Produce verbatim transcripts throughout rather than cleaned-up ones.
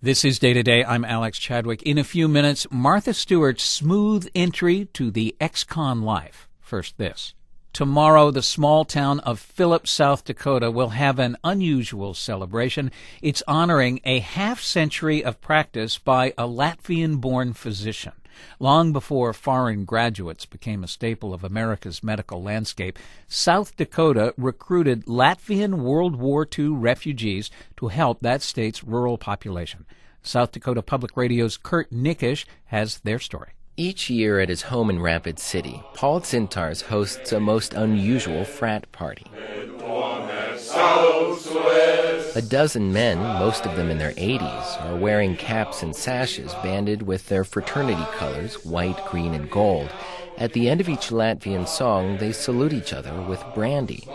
This is Day to Day. I'm Alex Chadwick. In a few minutes, Martha Stewart's smooth entry to the ex-con life. First this. Tomorrow, the small town of Philip, South Dakota will have an unusual celebration. It's honoring a half-century of practice by a Latvian-born physician. Long before foreign graduates became a staple of America's medical landscape, South Dakota recruited Latvian World War Two refugees to help that state's rural population. South Dakota Public Radio's Kurt Nikisch has their story. Each year at his home in Rapid City, Paul Zintars hosts a most unusual frat party. A dozen men, most of them in their eighties, are wearing caps and sashes banded with their fraternity colors, white, green, and gold. At the end of each Latvian song, they salute each other with brandy.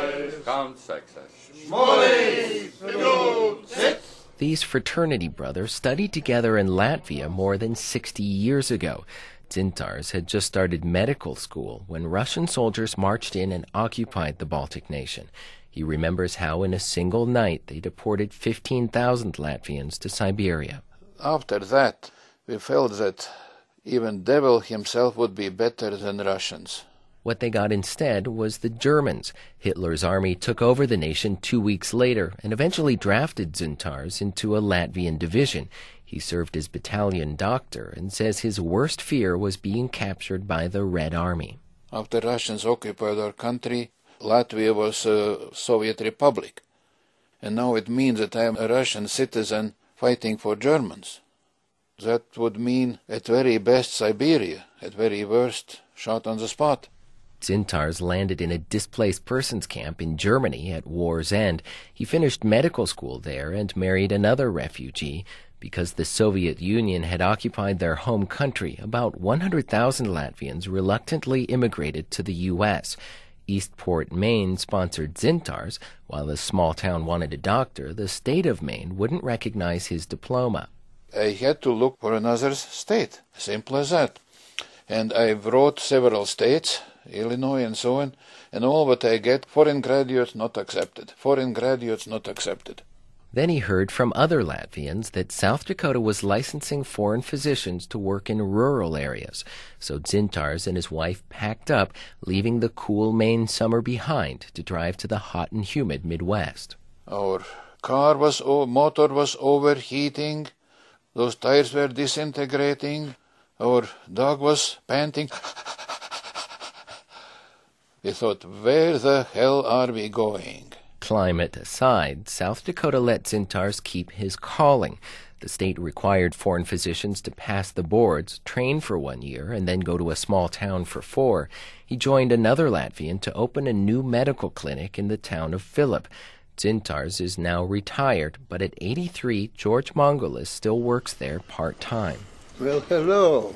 These fraternity brothers studied together in Latvia more than sixty years ago. Zintars had just started medical school when Russian soldiers marched in and occupied the Baltic nation. He remembers how in a single night they deported fifteen thousand Latvians to Siberia. After that, we felt that even devil himself would be better than Russians. What they got instead was the Germans. Hitler's army took over the nation two weeks later and eventually drafted Zintars into a Latvian division. He served as battalion doctor and says his worst fear was being captured by the Red Army. After Russians occupied our country, Latvia was a Soviet republic. And now it means that I am a Russian citizen fighting for Germans. That would mean at very best Siberia, at very worst shot on the spot. Zintars landed in a displaced persons camp in Germany at war's end. He finished medical school there and married another refugee. Because the Soviet Union had occupied their home country, about one hundred thousand Latvians reluctantly immigrated to the U S Eastport, Maine sponsored Zintars. While the small town wanted a doctor, the state of Maine wouldn't recognize his diploma. I had to look for another state, simple as that. And I wrote several states, Illinois and so on, and all what I get, foreign graduates not accepted, foreign graduates not accepted. Then he heard from other Latvians that South Dakota was licensing foreign physicians to work in rural areas. So Zintars and his wife packed up, leaving the cool Maine summer behind to drive to the hot and humid Midwest. Our car was, motor was overheating, those tires were disintegrating, our dog was panting. We thought, where the hell are we going? Climate aside, South Dakota let Zintars keep his calling. The state required foreign physicians to pass the boards, train for one year, and then go to a small town for four. He joined another Latvian to open a new medical clinic in the town of Philip. Zintars is now retired, but at eighty-three, George Mongolis still works there part-time. Well, hello.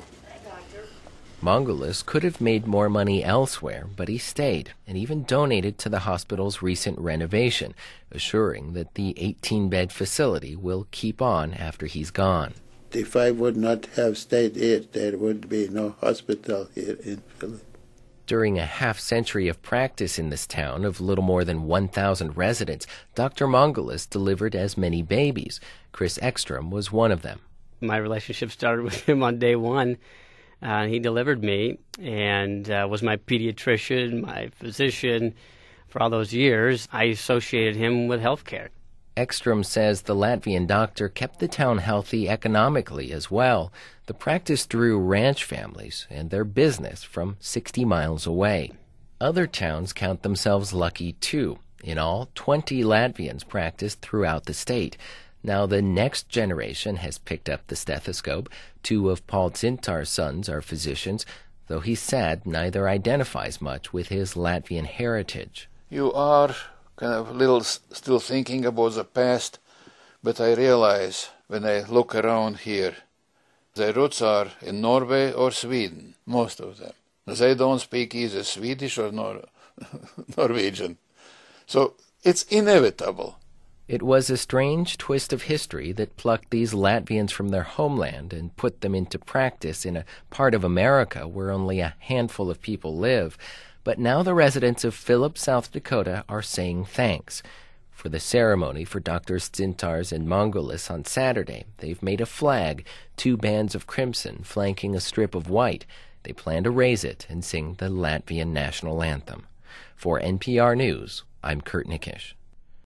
Mongolis could have made more money elsewhere, but he stayed and even donated to the hospital's recent renovation, assuring that the eighteen-bed facility will keep on after he's gone. If I would not have stayed here, there would be no hospital here in Philip. During a half-century of practice in this town of little more than one thousand residents, Doctor Mongolis delivered as many babies. Chris Ekstrom was one of them. My relationship started with him on day one. Uh, he delivered me and uh, was my pediatrician, my physician. For all those years, I associated him with healthcare. Ekstrom says the Latvian doctor kept the town healthy economically as well. The practice drew ranch families and their business from sixty miles away. Other towns count themselves lucky, too. In all, twenty Latvians practiced throughout the state. Now the next generation has picked up the stethoscope. Two of Paul Zintars' sons are physicians, though he's sad neither identifies much with his Latvian heritage. You are kind of a little still thinking about the past, but I realize when I look around here, their roots are in Norway or Sweden, most of them. They don't speak either Swedish or Nor- Norwegian. So it's inevitable. It was a strange twist of history that plucked these Latvians from their homeland and put them into practice in a part of America where only a handful of people live. But now the residents of Philip, South Dakota are saying thanks. For the ceremony for Doctors Dzintars and Mongolis on Saturday, they've made a flag, two bands of crimson flanking a strip of white. They plan to raise it and sing the Latvian national anthem. For N P R News, I'm Kurt Nikish.